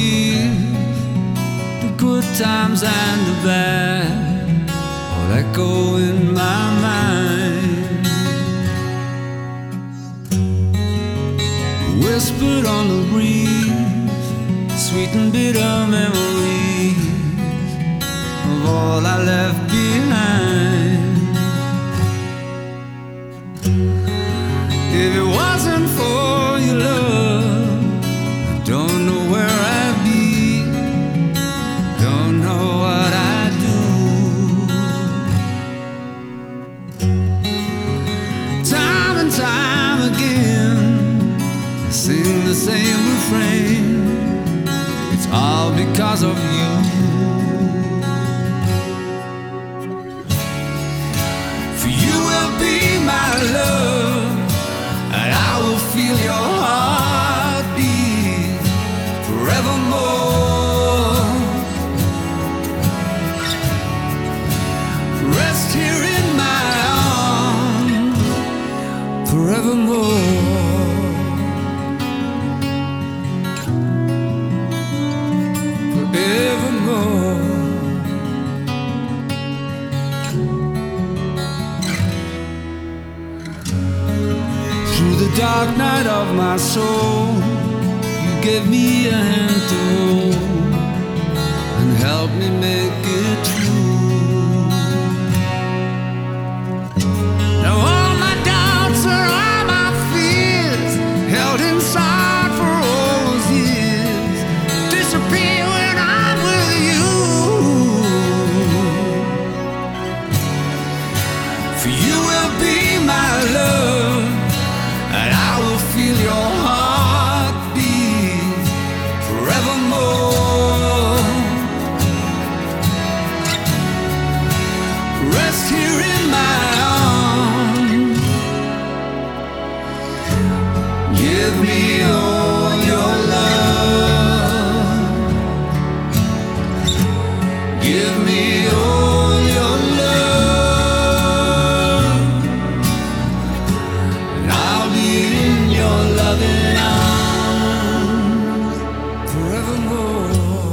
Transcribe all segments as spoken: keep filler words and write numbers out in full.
memories, the good times and the bad, all echo in my mind. Whispered on the breeze, sweet and bitter memories of all I left behind. If it wasn't for your love, I don't know where I'd be, don't know what I'd do. Time and time again, I sing the same refrain. It's all because of you. For you will be my love, and I will feel your heartbeat forevermore. Rest here in my arms forevermore. Forevermore. Through the dark night of my soul, you gave me a hand to hold and help me make it true. Now all my doubts and all my fears, held inside for all those years, disappear when I'm with you. For you will be my love, and I will feel your heartbeat forevermore. Rest here in my arms. Give me all your love. Give me all your love, and I'll be in your loving arms forevermore.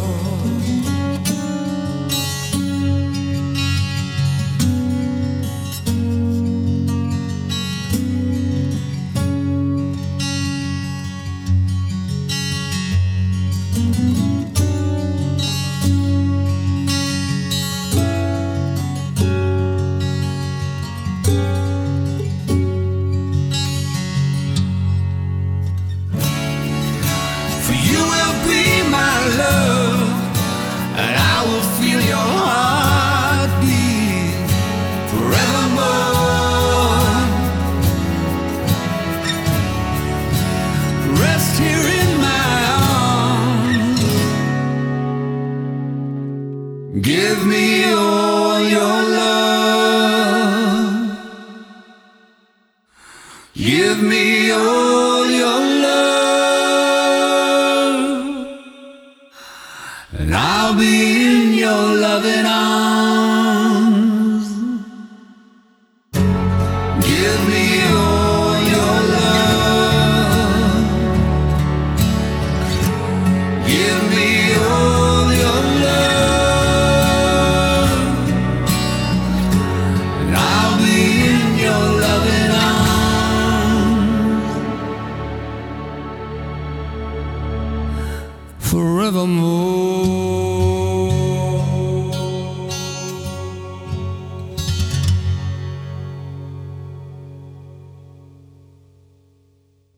For you will be my love, and I will feel your heartbeat forevermore. Rest here in my arms. Give me all your love. Give me all your love, and I'll be in your loving arms. Give me all your love. Give me all your love, and I'll be in your loving arms forevermore.